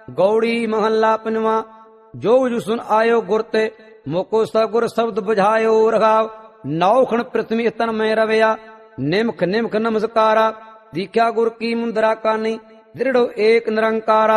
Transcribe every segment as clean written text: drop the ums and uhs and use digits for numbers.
गौड़ी महल्ला पंजवा। जो जु सुन आयो गुर ते, मोको सगुर शब्द बुझायो रघाव। नौखण पृथ्वी तन में रवया, निमख निमख नमस्कारा। दीख्या गुर की मुंदरा कानी, दृढ़ो एक निरंकारा।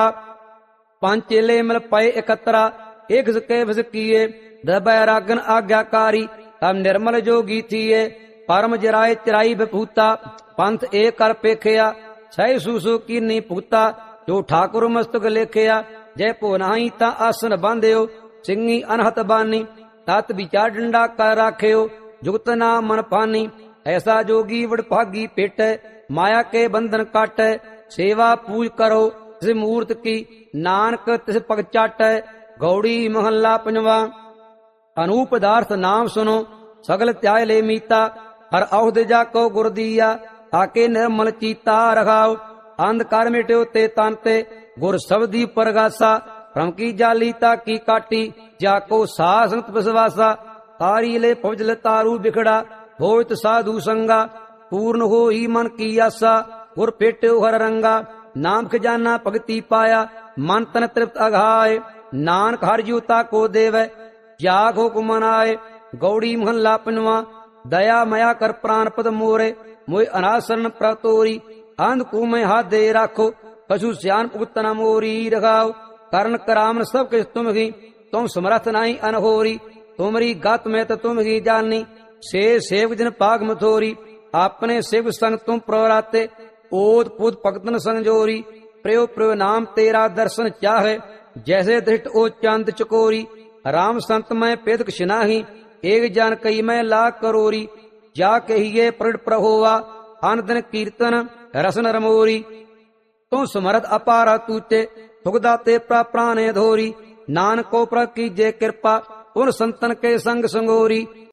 पांच चेले मिल पए एकत्रा, एक सके भस किए। दबै रागन आज्ञाकारी, तब निर्मल जोगी थिए। परम जराय चिराई बपूता, पंथ एक कर पेखिया। छह सूसो कीनी पुगता, जो ठाकुर मस्तक लेखिया। जय पो नाही ता आसन बांध्यो, सिंगी अनहत बानी। तत विचार डंडा कर राख्यो, जुगत ना मन पानी। ऐसा जोगी वडभागी पेटै, माया के बंधन काटै। सेवा पूज करो तिस मूर्त की, नानक तिस पग चाटै। गौड़ी महल्ला पंजवा। अनूप पदार्थ नाम सुनो, सगल त्याय ले मीता। हर औहद जाको गुर दिया, ताके निर्मल चीता रखाओ। अंधकार मिट्यो ते तांते, गुर शब्दी परगासा। भ्रम की जाली ताकी काटी, जाको साह संत विश्वासा। तारी ले फौजल तारू बिखड़ा, होत साधु संगा। पूर्ण हो ही मन की आशा, गुर पेट्यो हर रंगा। नाम खजाना भगति पाया, मन तन तृप्त अघाय। नानक हर जूता को देवै, जाग हो मनाए। गौड़ी महल्ला पंजवा। दया मया कर प्राण पद मोरे, मोय अनासरण प्रतोरी। अंध को मैं हाथ दे राखो, कछु श्यान पुगतना मोरी रखाओ। करण करामन सब किस तुम ही, तुम समर्थ नहीं अनहोरी। तुमरी गत में तो तुम ही जानी, से सेवक जन पाग मथोरी। अपने सेवक संग तुम प्रवराते, ओत पुत भक्तन संजोरी। प्रयो प्रयो नाम तेरा दर्शन चाहे, जैसे दृष्ट ओ चांद चकोरी। राम संत मैं पेद किनाही, एक जान कई मैं लाख करोरी। जा कहिए प्रगट प्रहोवा, अन दिन कीर्तन रसन रमोरी। तू समर्थ अपार तूते, सुखदाते प्राणे धोरी। नानक को प्र कीजे कृपा, उन संतन के संग संगोरी।